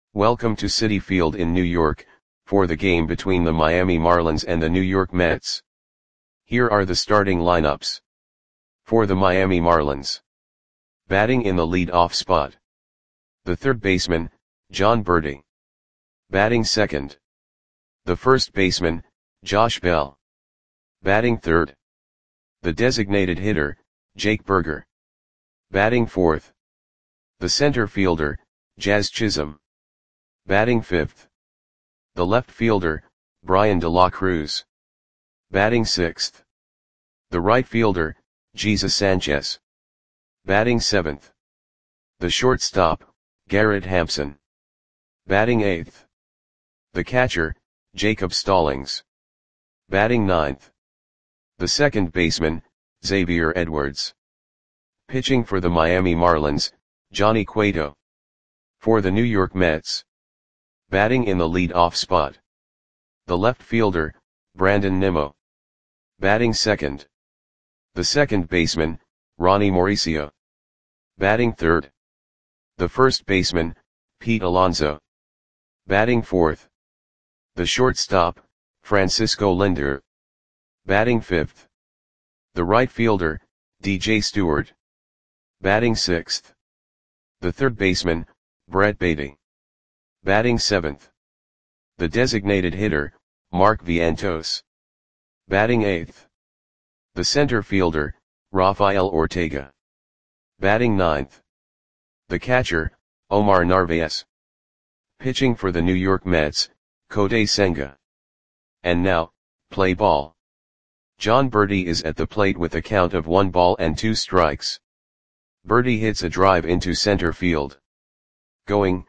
Welcome to Citi Field in New York, for the game between the Miami Marlins and the New York Mets. Here are the starting lineups. For the Miami Marlins. Batting in the lead-off spot. The third baseman, Jon Berti. Batting second. The first baseman, Josh Bell. Batting third. The designated hitter, Jake Burger. Batting fourth. The center fielder, Jazz Chisholm. Batting fifth. The left fielder, Bryan De La Cruz. Batting sixth. The right fielder, Jesus Sanchez. Batting seventh. The shortstop, Garrett Hampson. Batting eighth. The catcher, Jacob Stallings. Batting ninth. The second baseman, Xavier Edwards. Pitching for the Miami Marlins, Johnny Cueto. For the New York Mets. Batting in the lead-off spot. The left fielder, Brandon Nimmo. Batting second. The second baseman, Ronnie Mauricio. Batting third. The first baseman, Pete Alonso. Batting fourth. The shortstop, Francisco Lindor. Batting fifth. The right fielder, DJ Stewart. Batting sixth. The third baseman, Brett Baty. Batting seventh. The designated hitter, Mark Vientos. Batting eighth. The center fielder, Rafael Ortega. Batting ninth. The catcher, Omar Narvaez. Pitching for the New York Mets, Kodai Senga. And now, play ball. Jon Berti is at the plate with a count of 1 ball and 2 strikes. Berti hits a drive into center field. Going,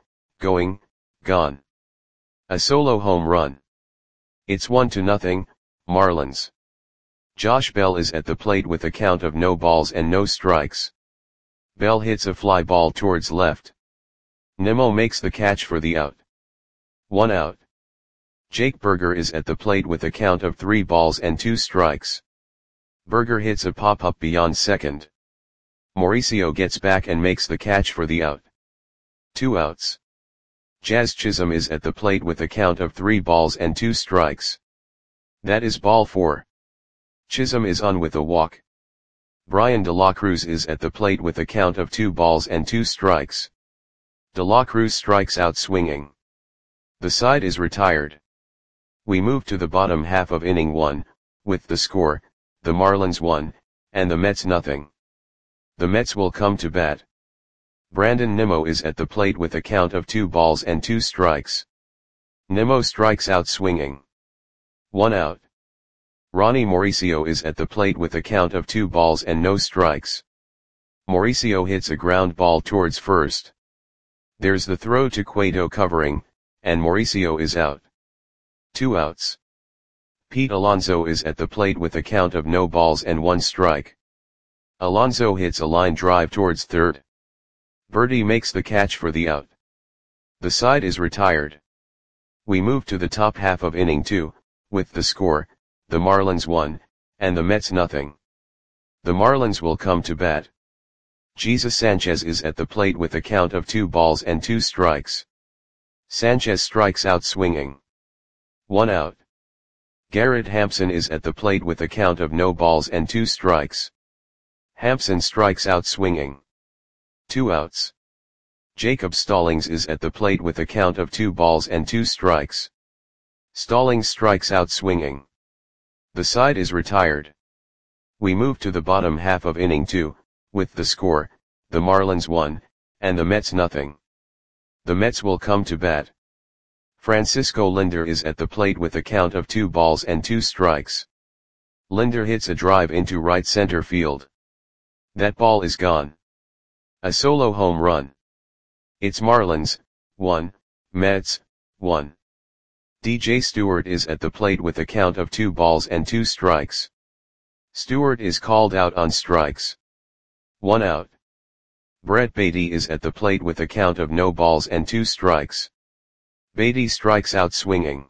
gone. A solo home run. It's 1-0, Marlins. Josh Bell is at the plate with a count of no balls and no strikes. Bell hits a fly ball towards left. Nimmo makes the catch for the out. 1 out. Jake Burger is at the plate with a count of 3 balls and 2 strikes. Burger hits a pop-up beyond second. Mauricio gets back and makes the catch for the out. 2 outs. Jazz Chisholm is at the plate with a count of 3 balls and 2 strikes. That is ball 4. Chisholm is on with a walk. Bryan De La Cruz is at the plate with a count of 2 balls and 2 strikes. De La Cruz strikes out swinging. The side is retired. We move to the bottom half of inning 1, with the score, the Marlins 1, and the Mets nothing. The Mets will come to bat. Brandon Nimmo is at the plate with a count of 2 balls and 2 strikes. Nimmo strikes out swinging. 1 out. Ronnie Mauricio is at the plate with a count of 2 balls and no strikes. Mauricio hits a ground ball towards first. There's the throw to Cueto covering, and Mauricio is out. 2 outs. Pete Alonso is at the plate with a count of no balls and 1 strike. Alonso hits a line drive towards third. Berti makes the catch for the out. The side is retired. We move to the top half of inning 2, with the score, the Marlins 1, and the Mets nothing. The Marlins will come to bat. Jesus Sanchez is at the plate with a count of 2 balls and 2 strikes. Sanchez strikes out swinging. 1 out. Garrett Hampson is at the plate with a count of no balls and 2 strikes. Hampson strikes out swinging. 2 outs. Jacob Stallings is at the plate with a count of 2 balls and 2 strikes. Stallings strikes out swinging. The side is retired. We move to the bottom half of inning 2, with the score, the Marlins 1, and the Mets nothing. The Mets will come to bat. Francisco Lindor is at the plate with a count of 2 balls and 2 strikes. Lindor hits a drive into right center field. That ball is gone. A solo home run. It's Marlins, 1, Mets, 1. DJ Stewart is at the plate with a count of 2 balls and 2 strikes. Stewart is called out on strikes. 1 out. Brett Baty is at the plate with a count of no balls and 2 strikes. Baty strikes out swinging.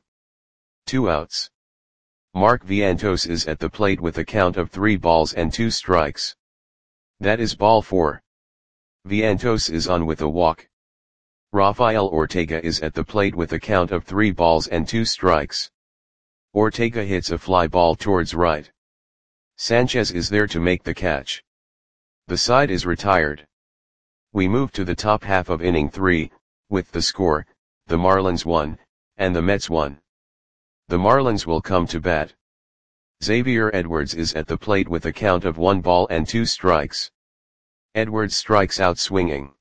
2 outs. Mark Vientos is at the plate with a count of 3 balls and 2 strikes. That is ball 4. Vientos is on with a walk. Rafael Ortega is at the plate with a count of 3 balls and 2 strikes. Ortega hits a fly ball towards right. Sanchez is there to make the catch. The side is retired. We move to the top half of inning 3, with the score, the Marlins 1, and the Mets 1. The Marlins will come to bat. Xavier Edwards is at the plate with a count of 1 ball and 2 strikes. Edwards strikes out swinging.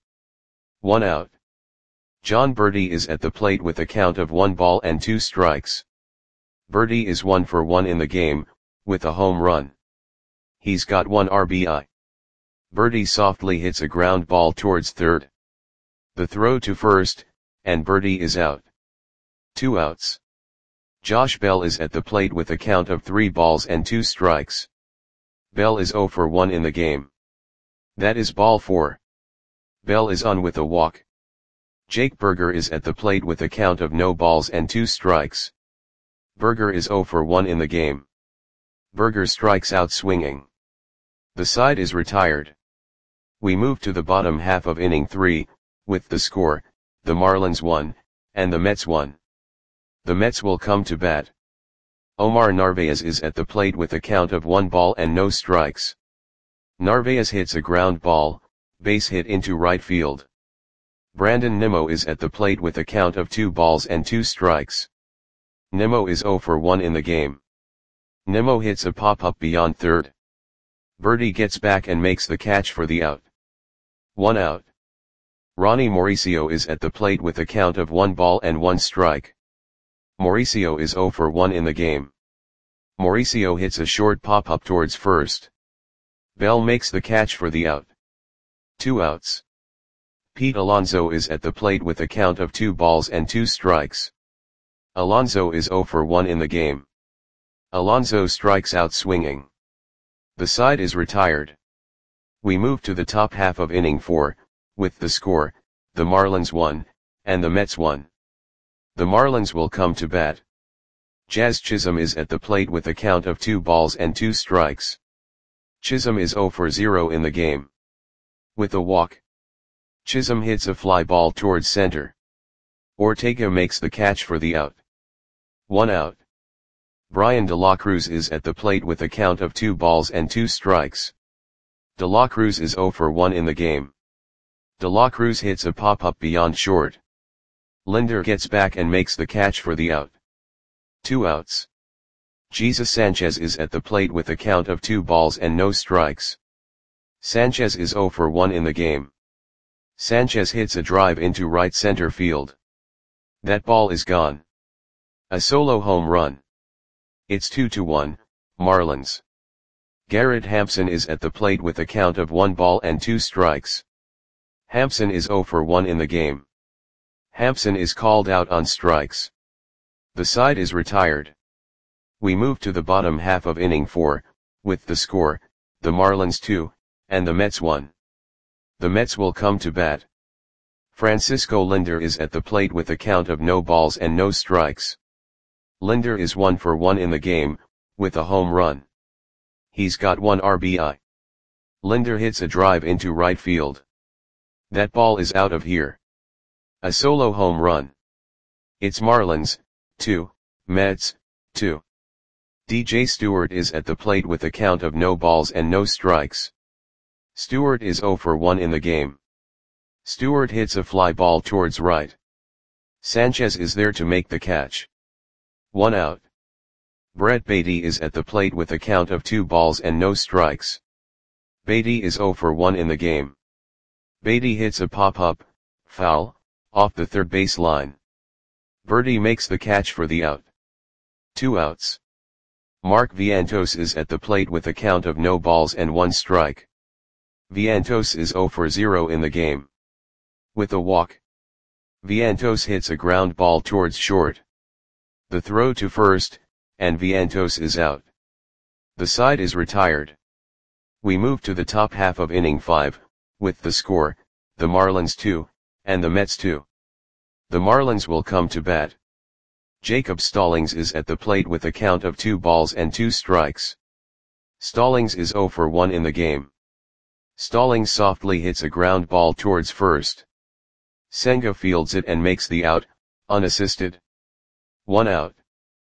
1 out. Jon Berti is at the plate with a count of 1 ball and 2 strikes. Berti is 1 for 1 in the game, with a home run. He's got 1 RBI. Berti softly hits a ground ball towards third. The throw to first, and Berti is out. 2 outs. Josh Bell is at the plate with a count of 3 balls and 2 strikes. Bell is 0 for 1 in the game. That is ball 4. Bell is on with a walk. Jake Burger is at the plate with a count of no balls and 2 strikes. Burger is 0 for 1 in the game. Burger strikes out swinging. The side is retired. We move to the bottom half of inning 3, with the score, the Marlins 1, and the Mets 1. The Mets will come to bat. Omar Narvaez is at the plate with a count of 1 ball and no strikes. Narvaez hits a ground ball, base hit into right field. Brandon Nimmo is at the plate with a count of 2 balls and 2 strikes. Nimmo is 0 for 1 in the game. Nimmo hits a pop-up beyond third. Berti gets back and makes the catch for the out. 1 out. Ronnie Mauricio is at the plate with a count of 1 ball and 1 strike. Mauricio is 0 for 1 in the game. Mauricio hits a short pop-up towards first. Bell makes the catch for the out. 2 outs. Pete Alonso is at the plate with a count of 2 balls and 2 strikes. Alonso is 0 for 1 in the game. Alonso strikes out swinging. The side is retired. We move to the top half of inning 4, with the score, the Marlins 1, and the Mets 1. The Marlins will come to bat. Jazz Chisholm is at the plate with a count of 2 balls and 2 strikes. Chisholm is 0 for 0 in the game. With a walk. Chisholm hits a fly ball towards center. Ortega makes the catch for the out. 1 out. Brian De La Cruz is at the plate with a count of 2 balls and 2 strikes. De La Cruz is 0 for 1 in the game. De La Cruz hits a pop-up beyond short. Linder gets back and makes the catch for the out. 2 outs. Jesus Sanchez is at the plate with a count of 2 balls and no strikes. Sanchez is 0 for 1 in the game. Sanchez hits a drive into right center field. That ball is gone. A solo home run. It's 2-1, Marlins. Garrett Hampson is at the plate with a count of 1 ball and 2 strikes. Hampson is 0 for 1 in the game. Hampson is called out on strikes. The side is retired. We move to the bottom half of inning 4, with the score, the Marlins 2, and the Mets 1. The Mets will come to bat. Francisco Linder is at the plate with a count of no balls and no strikes. Linder is 1 for 1 in the game, with a home run. He's got 1 RBI. Linder hits a drive into right field. That ball is out of here. A solo home run. It's Marlins, 2, Mets, 2. DJ Stewart is at the plate with a count of no balls and no strikes. Stewart is 0 for 1 in the game. Stewart hits a fly ball towards right. Sanchez is there to make the catch. 1 out. Brett Baty is at the plate with a count of 2 balls and no strikes. Baty is 0 for 1 in the game. Baty hits a pop-up, foul, off the third base line. Berti makes the catch for the out. 2 outs. Mark Vientos is at the plate with a count of no balls and 1 strike. Vientos is 0 for 0 in the game. With a walk. Vientos hits a ground ball towards short. The throw to first, and Vientos is out. The side is retired. We move to the top half of inning 5, with the score, the Marlins 2, and the Mets 2. The Marlins will come to bat. Jacob Stallings is at the plate with a count of 2 balls and 2 strikes. Stallings is 0 for 1 in the game. Stallings softly hits a ground ball towards first. Senga fields it and makes the out, unassisted. 1 out.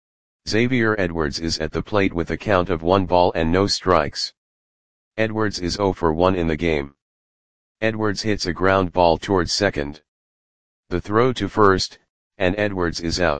Xavier Edwards is at the plate with a count of 1 ball and no strikes. Edwards is 0 for 1 in the game. Edwards hits a ground ball towards second. The throw to first, and Edwards is out.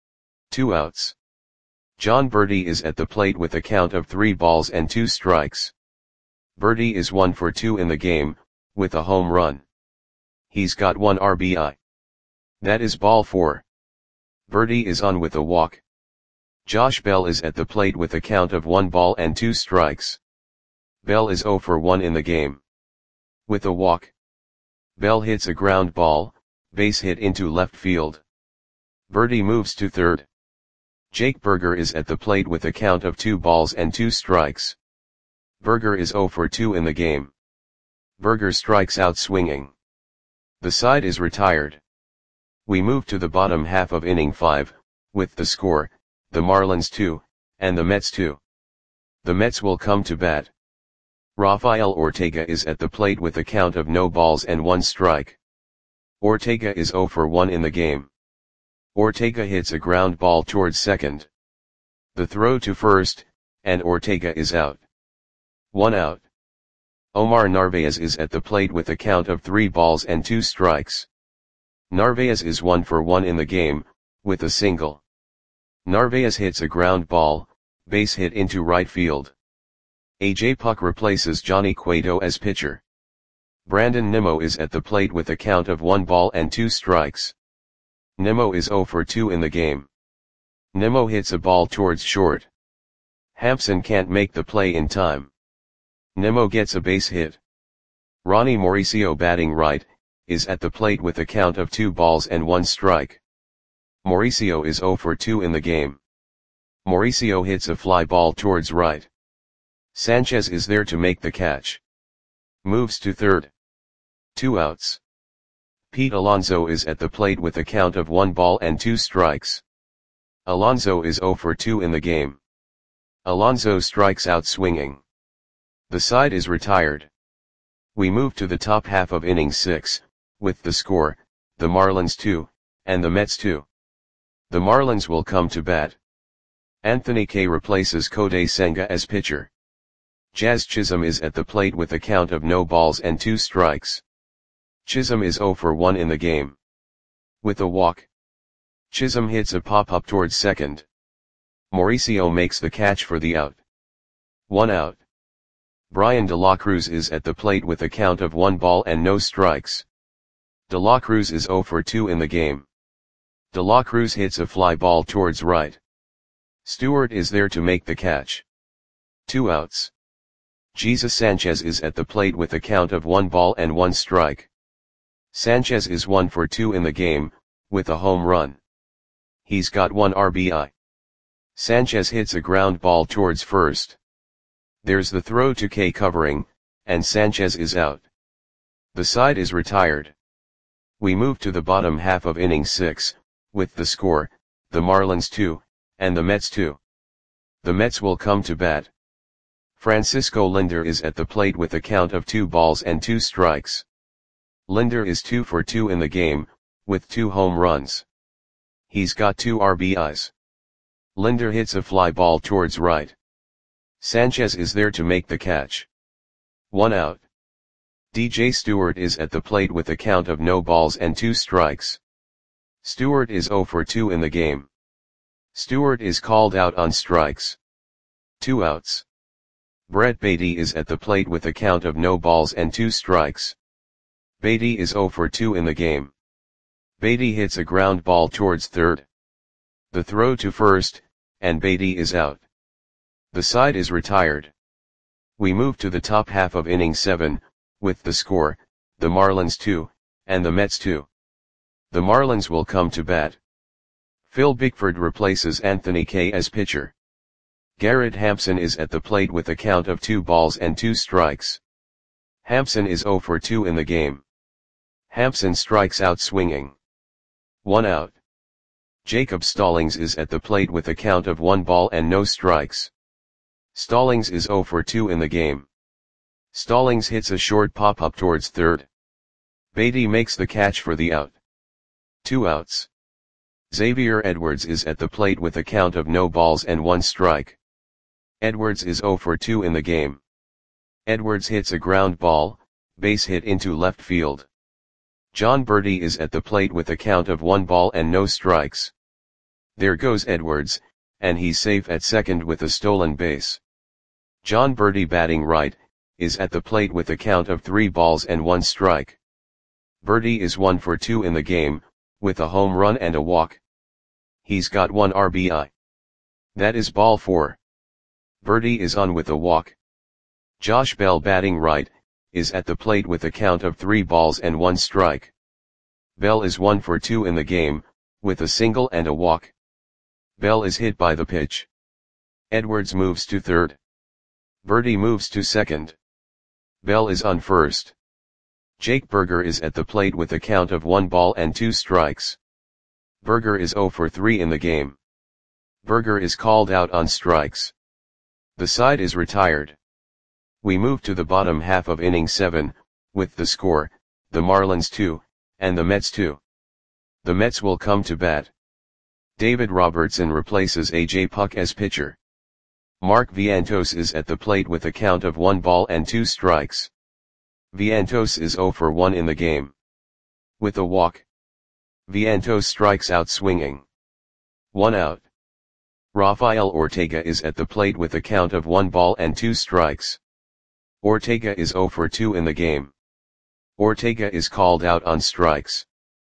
2 outs. John Berti is at the plate with a count of 3 balls and 2 strikes. Berti is 1 for 2 in the game, with a home run. He's got 1 RBI. That is ball 4. Berti is on with a walk. Josh Bell is at the plate with a count of 1 ball and 2 strikes. Bell is 0 for 1 in the game. With a walk. Bell hits a ground ball, base hit into left field. Berti moves to third. Jake Burger is at the plate with a count of 2 balls and 2 strikes. Burger is 0 for 2 in the game. Burger strikes out swinging. The side is retired. We move to the bottom half of inning 5, with the score, the Marlins 2, and the Mets 2. The Mets will come to bat. Rafael Ortega is at the plate with a count of no balls and 1 strike. Ortega is 0 for 1 in the game. Ortega hits a ground ball towards second. The throw to first, and Ortega is out. 1 out. Omar Narvaez is at the plate with a count of 3 balls and 2 strikes. Narvaez is 1 for 1 in the game, with a single. Narvaez hits a ground ball, base hit into right field. AJ Puk replaces Johnny Cueto as pitcher. Brandon Nimmo is at the plate with a count of 1 ball and 2 strikes. Nimmo is 0 for 2 in the game. Nimmo hits a ball towards short. Hampson can't make the play in time. Nimmo gets a base hit. Ronnie Mauricio, batting right, is at the plate with a count of 2 balls and 1 strike. Mauricio is 0 for 2 in the game. Mauricio hits a fly ball towards right. Sanchez is there to make the catch. Moves to third. 2 outs. Pete Alonso is at the plate with a count of 1 ball and 2 strikes. Alonso is 0 for 2 in the game. Alonso strikes out swinging. The side is retired. We move to the top half of inning 6, with the score, the Marlins 2, and the Mets 2. The Marlins will come to bat. Anthony Kay replaces Kodai Senga as pitcher. Jazz Chisholm is at the plate with a count of no balls and 2 strikes. Chisholm is 0 for 1 in the game. With a walk. Chisholm hits a pop-up towards second. Mauricio makes the catch for the out. 1 out. Brian De La Cruz is at the plate with a count of 1 ball and no strikes. De La Cruz is 0 for 2 in the game. De La Cruz hits a fly ball towards right. Stewart is there to make the catch. 2 outs. Jesus Sanchez is at the plate with a count of 1 ball and 1 strike. Sanchez is 1 for 2 in the game, with a home run. He's got 1 RBI. Sanchez hits a ground ball towards first. There's the throw to Kay covering, and Sanchez is out. The side is retired. We move to the bottom half of inning 6, with the score, the Marlins 2, and the Mets 2. The Mets will come to bat. Francisco Lindor is at the plate with a count of 2 balls and 2 strikes. Lindor is 2 for 2 in the game, with 2 home runs. He's got 2 RBIs. Lindor hits a fly ball towards right. Sanchez is there to make the catch. 1 out. DJ Stewart is at the plate with a count of no balls and 2 strikes. Stewart is 0 for 2 in the game. Stewart is called out on strikes. 2 outs. Brett Baty is at the plate with a count of no balls and 2 strikes. Baty is 0 for 2 in the game. Baty hits a ground ball towards third. The throw to first, and Baty is out. The side is retired. We move to the top half of inning 7, with the score, the Marlins 2, and the Mets 2. The Marlins will come to bat. Phil Bickford replaces Anthony Kay as pitcher. Garrett Hampson is at the plate with a count of 2 balls and 2 strikes. Hampson is 0 for 2 in the game. Hampson strikes out swinging. 1 out. Jacob Stallings is at the plate with a count of 1 ball and no strikes. Stallings is 0 for 2 in the game. Stallings hits a short pop-up towards third. Beatty makes the catch for the out. 2 outs. Xavier Edwards is at the plate with a count of no balls and 1 strike. Edwards is 0 for 2 in the game. Edwards hits a ground ball, base hit into left field. Jon Berti is at the plate with a count of 1 ball and no strikes. There goes Edwards, and he's safe at second with a stolen base. Jon Berti, batting right, is at the plate with a count of 3 balls and 1 strike. Berti is 1 for 2 in the game, with a home run and a walk. He's got 1 RBI. That is ball 4. Berti is on with a walk. Josh Bell, batting right, is at the plate with a count of 3 balls and 1 strike. Bell is 1 for 2 in the game, with a single and a walk. Bell is hit by the pitch. Edwards moves to third. Berti moves to second. Bell is on first. Jake Burger is at the plate with a count of 1 ball and 2 strikes. Burger is 0 for 3 in the game. Burger is called out on strikes. The side is retired. We move to the bottom half of inning 7, with the score, the Marlins 2, and the Mets 2. The Mets will come to bat. David Robertson replaces A.J. Puk as pitcher. Mark Vientos is at the plate with a count of 1 ball and 2 strikes. Vientos is 0 for 1 in the game. With a walk. Vientos strikes out swinging. 1 out. Rafael Ortega is at the plate with a count of 1 ball and 2 strikes. Ortega is 0 for 2 in the game. Ortega is called out on strikes.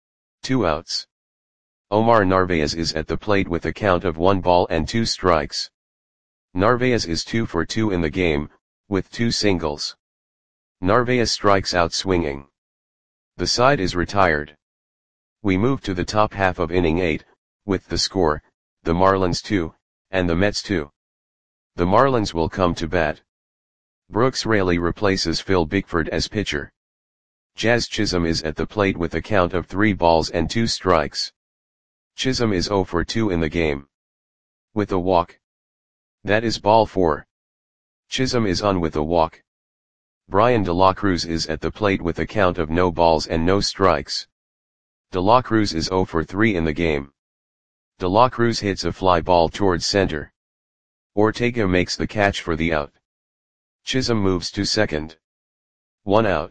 2 outs. Omar Narvaez is at the plate with a count of 1 ball and 2 strikes. Narvaez is 2 for 2 in the game, with 2 singles. Narvaez strikes out swinging. The side is retired. We move to the top half of inning 8, with the score, the Marlins 2, and the Mets 2. The Marlins will come to bat. Brooks Raley replaces Phil Bickford as pitcher. Jazz Chisholm is at the plate with a count of 3 balls and 2 strikes. Chisholm is 0 for 2 in the game. With a walk. That is ball 4. Chisholm is on with a walk. Brian De La Cruz is at the plate with a count of no balls and no strikes. De La Cruz is 0 for 3 in the game. De La Cruz hits a fly ball towards center. Ortega makes the catch for the out. Chisholm moves to second. 1 out.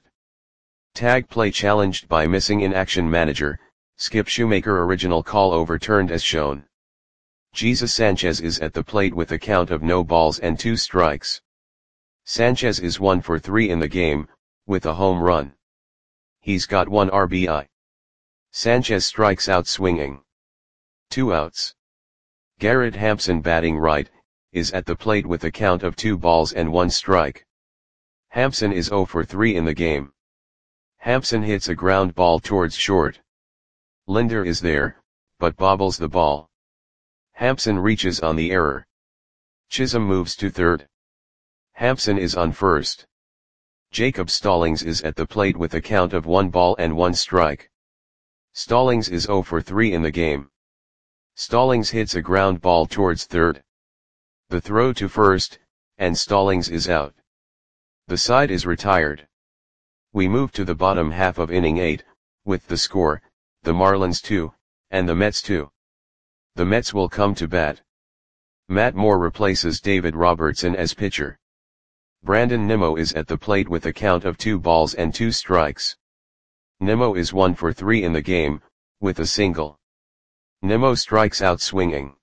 Tag play challenged by missing in action manager, Skip Shoemaker, original call overturned as shown. Jesus Sanchez is at the plate with a count of no balls and 2 strikes. Sanchez is 1 for 3 in the game, with a home run. He's got 1 RBI. Sanchez strikes out swinging. 2 outs. Garrett Hampson, batting right, is at the plate with a count of 2 balls and 1 strike. Hampson is 0 for 3 in the game. Hampson hits a ground ball towards short. Linder is there, but bobbles the ball. Hampson reaches on the error. Chisholm moves to third. Hampson is on first. Jacob Stallings is at the plate with a count of 1 ball and 1 strike. Stallings is 0 for 3 in the game. Stallings hits a ground ball towards third. The throw to first, and Stallings is out. The side is retired. We move to the bottom half of inning 8, with the score, the Marlins 2, and the Mets 2. The Mets will come to bat. Matt Moore replaces David Robertson as pitcher. Brandon Nimmo is at the plate with a count of 2 balls and 2 strikes. Nimmo is 1 for 3 in the game, with a single. Nimmo strikes out swinging.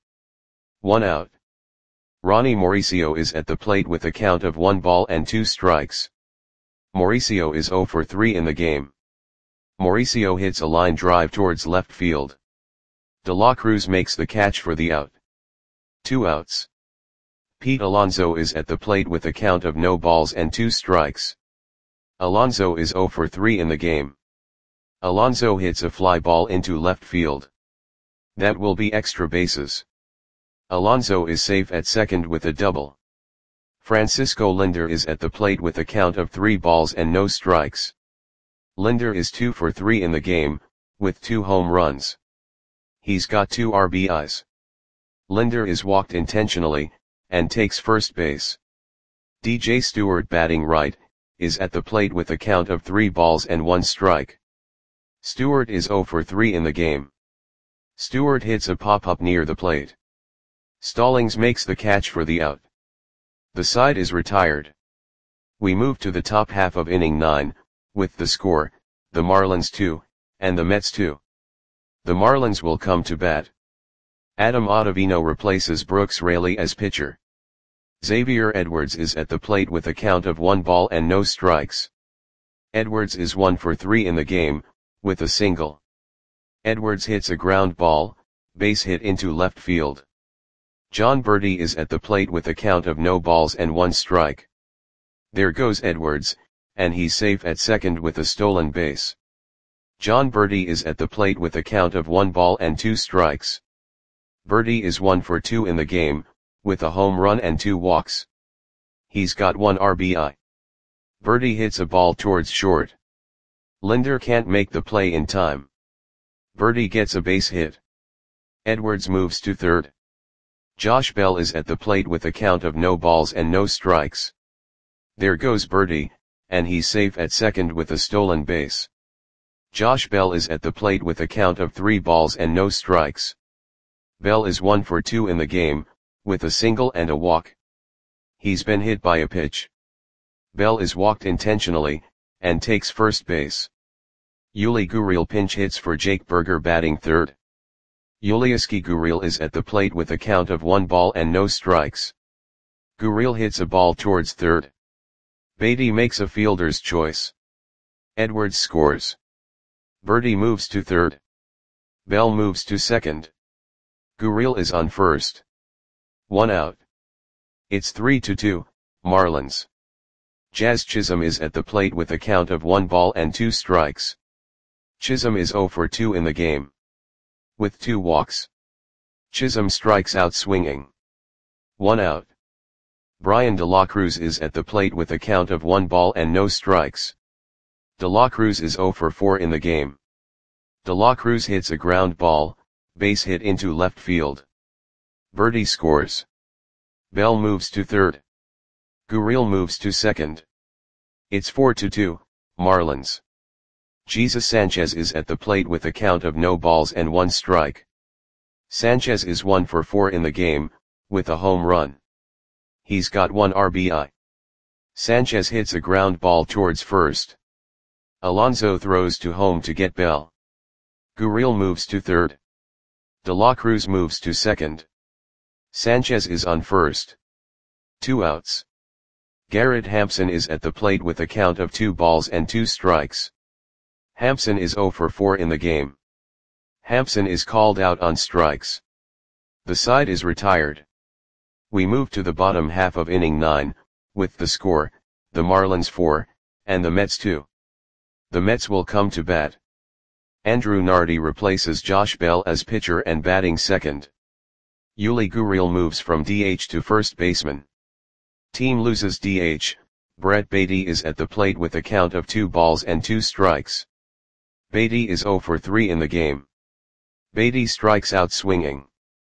1 out. Ronnie Mauricio is at the plate with a count of 1 ball and 2 strikes. Mauricio is 0 for 3 in the game. Mauricio hits a line drive towards left field. De La Cruz makes the catch for the out. 2 outs. Pete Alonso is at the plate with a count of no balls and 2 strikes. Alonso is 0 for 3 in the game. Alonso hits a fly ball into left field. That will be extra bases. Alonso is safe at second with a double. Francisco Linder is at the plate with a count of 3 balls and no strikes. Linder is 2 for 3 in the game, with 2 home runs. He's got 2 RBIs. Linder is walked intentionally, and takes first base. DJ Stewart, batting right, is at the plate with a count of 3 balls and 1 strike. Stewart is 0 for 3 in the game. Stewart hits a pop-up near the plate. Stallings makes the catch for the out. The side is retired. We move to the top half of inning 9, with the score, the Marlins 2, and the Mets 2. The Marlins will come to bat. Adam Ottavino replaces Brooks Raley as pitcher. Xavier Edwards is at the plate with a count of 1 ball and no strikes. Edwards is 1 for 3 in the game, with a single. Edwards hits a ground ball, base hit into left field. Jon Berti is at the plate with a count of no balls and 1 strike. There goes Edwards, and he's safe at second with a stolen base. Jon Berti is at the plate with a count of 1 ball and 2 strikes. Berti is 1 for 2 in the game, with a home run and 2 walks. He's got 1 RBI. Berti hits a ball towards short. Linder can't make the play in time. Berti gets a base hit. Edwards moves to third. Josh Bell is at the plate with a count of no balls and no strikes. There goes Berti, and he's safe at second with a stolen base. Josh Bell is at the plate with a count of 3 balls and no strikes. Bell is 1 for 2 in the game, with a single and a walk. He's been hit by a pitch. Bell is walked intentionally, and takes first base. Yuli Gurriel pinch hits for Jake Burger batting third. Yulieski Gurriel is at the plate with a count of 1 ball and no strikes. Gurriel hits a ball towards third. Beatty makes a fielder's choice. Edwards scores. Berti moves to third. Bell moves to second. Gurriel is on first. 1 out. It's 3-2, Marlins. Jazz Chisholm is at the plate with a count of 1 ball and 2 strikes. Chisholm is 0 for 2 in the game. With 2 walks. Chisholm strikes out swinging. 1 out. Brian De La Cruz is at the plate with a count of 1 ball and no strikes. De La Cruz is 0 for 4 in the game. De La Cruz hits a ground ball, base hit into left field. Berti scores. Bell moves to third. Gurriel moves to second. It's 4-2, Marlins. Jesus Sanchez is at the plate with a count of no balls and 1 strike. Sanchez is 1 for 4 in the game, with a home run. He's got 1 RBI. Sanchez hits a ground ball towards first. Alonso throws to home to get Bell. Gurriel moves to third. De La Cruz moves to second. Sanchez is on first. 2 outs. Garrett Hampson is at the plate with a count of 2 balls and 2 strikes. Hampson is 0 for 4 in the game. Hampson is called out on strikes. The side is retired. We move to the bottom half of inning 9, with the score, the Marlins 4, and the Mets 2. The Mets will come to bat. Andrew Nardi replaces Josh Bell as pitcher and batting second. Yuli Gurriel moves from DH to first baseman. Team loses DH, Brett Beatty is at the plate with a count of 2 balls and 2 strikes. Beatty is 0 for 3 in the game. Beatty strikes out swinging.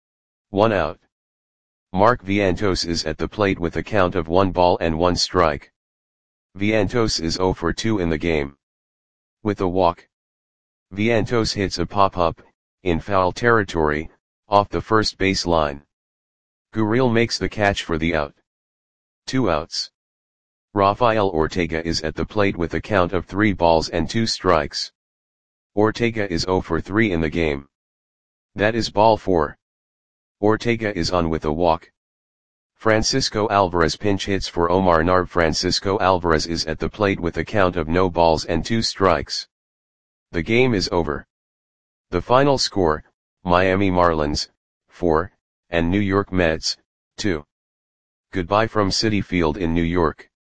1 out. Mark Vientos is at the plate with a count of 1 ball and 1 strike. Vientos is 0 for 2 in the game. With a walk. Vientos hits a pop-up, in foul territory, off the first base line. Gurriel makes the catch for the out. 2 outs. Rafael Ortega is at the plate with a count of 3 balls and 2 strikes. Ortega is 0 for 3 in the game. That is ball 4. Ortega is on with a walk. Francisco Alvarez pinch hits for Omar Narv. Francisco Alvarez is at the plate with a count of no balls and 2 strikes. The game is over. The final score, Miami Marlins, 4, and New York Mets, 2. Goodbye from Citi Field in New York.